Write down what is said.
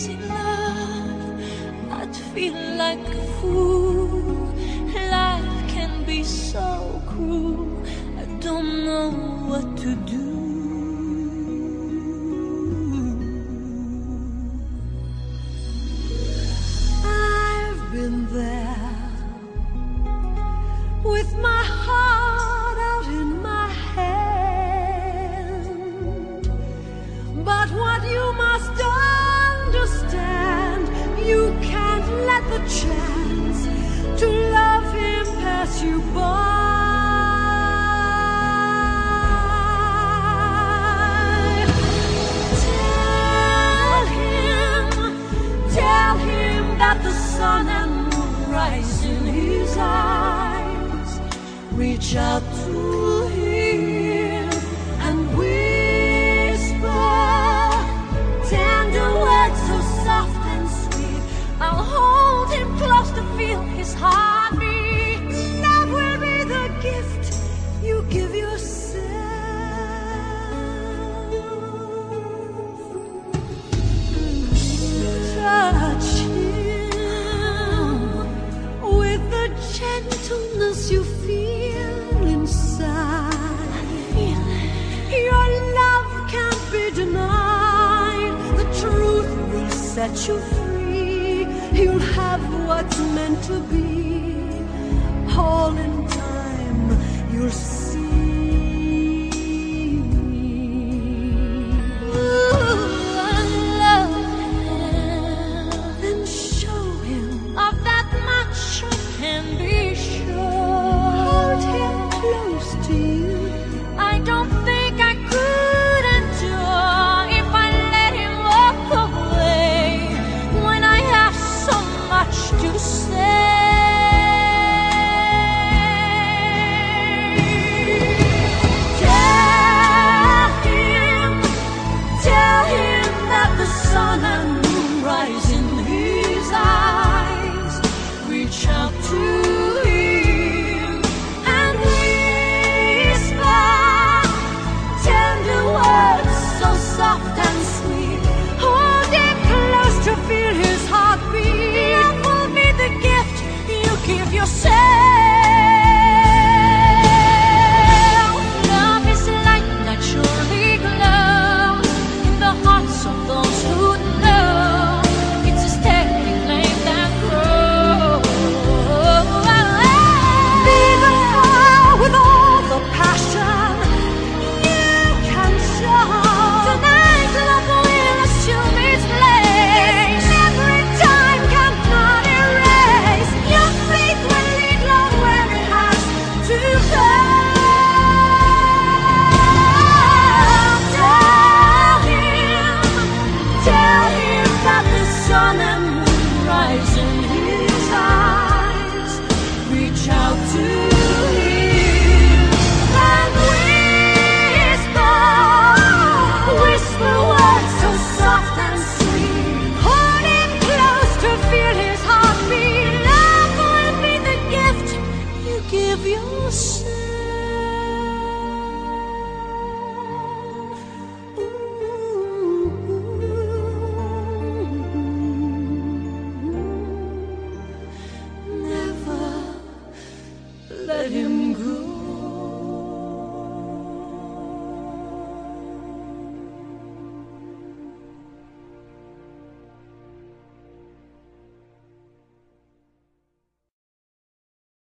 crazy love, I'd feel like a fool. Life can be so cruel, I don't know what to do. I've been there with my heart out in my hand, but what you must understand, you can't let the chance to love him pass you by. Tell him that the sun and moon rise in his eyes. Reach out to him and whisper tender words so soft and sweet. I'll hold him close to feel his heartbeat. Love will be the gift you give yourself. Touch him with the gentleness you feel inside. Your love can't be denied. The truth will set you free. You'll have what's meant to be. All in time you'll see. Tell him that the sun and